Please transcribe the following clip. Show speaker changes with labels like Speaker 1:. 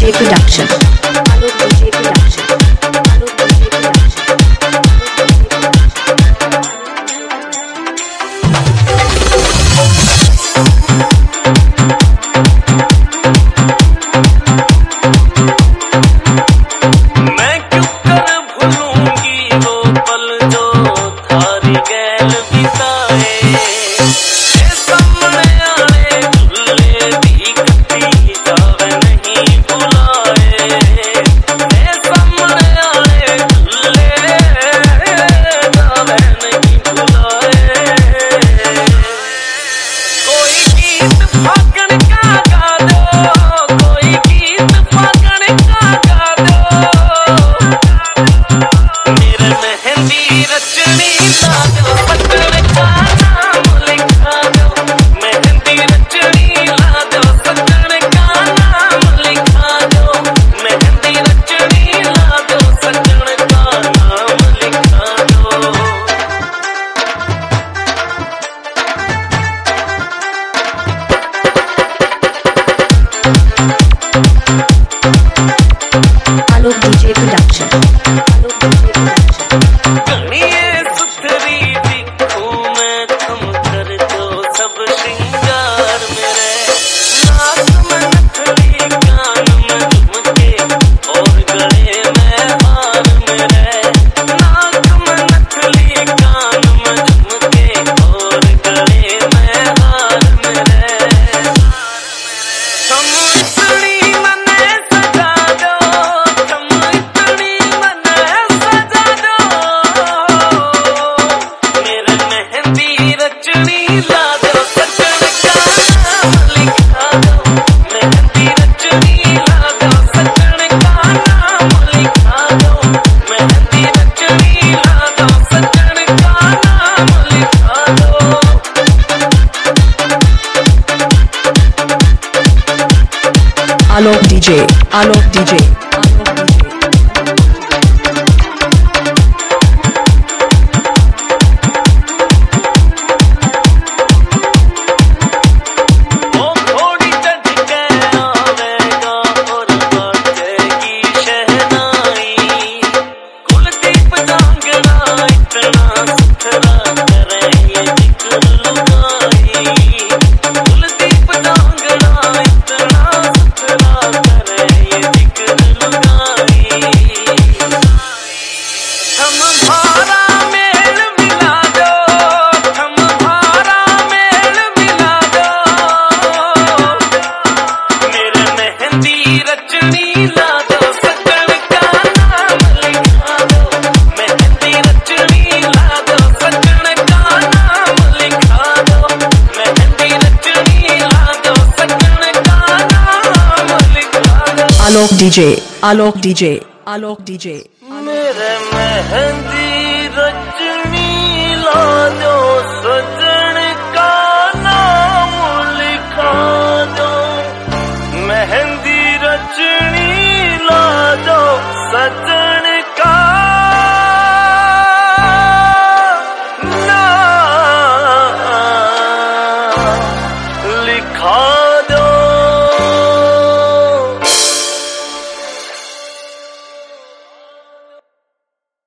Speaker 1: DJ Production. Alok DJ Production. Alok DJ Production.
Speaker 2: मैं क्यों कर भूलूंगी वो पल जो थारी गैल बिताए, सामने आने झूले दी कटी जावे नहीं भुलाए, सामने आने झूले जावे नहीं भुलाए। कोई गीत फागण का गा दो, कोई गीत फागण का गा दो, मेरे मेहंदी रचनी ला दो, सजन का नाम लिखा दो, मेहंदी रचनी ला दो, सजन का नाम लिखा दो, मेहंदी रचनी ला दो, सजन का नाम लिखा दो।
Speaker 1: Alok DJ Production. Alok DJ Production.
Speaker 2: कणिये सुथरी दिखूं मैं तुम कर दो सब श्रृंगार मेरे, नाक में नथड़ी कान में झुमके और गले में हार मेरे, नाक में नथड़ी कान में झुमके और गले में हार मेरे। तुम इतनी मने सजा दो, तुम इतनी मने सजा दो, मेरे मेहंदी रचनी ला दो, सजन का नाम लिखा दो, मेहंदी रचनी ला दो, सजन का नाम लिखा दो, मेहंदी रचनी ला दो, सजन का नाम लिखा दो।
Speaker 1: Alok DJ. Alok DJ. Alok DJ.
Speaker 2: ओ घोड़ी चढ़ के आवेगा और बाजेगी शहनाई, कुलदीप जांगड़ा इतना सुथरा करे ये जिक्र लुगाई, कुलदीप जांगड़ा इतना सुथरा करे ये जिक्र लुगाई। हम भारा मेल मिला दो, हम भारा मेल मिला दो, मेरे मेहंदी रचनी ला दो, सजन का नाम लिखा दो, मेहंदी रचनी ला दो, सजन का नाम लिखा दो, मेहंदी रचनी ला दो, सजन का नाम लिखा दो।
Speaker 1: Alok DJ. Alok DJ. Alok DJ.
Speaker 2: मेरे मेहंदी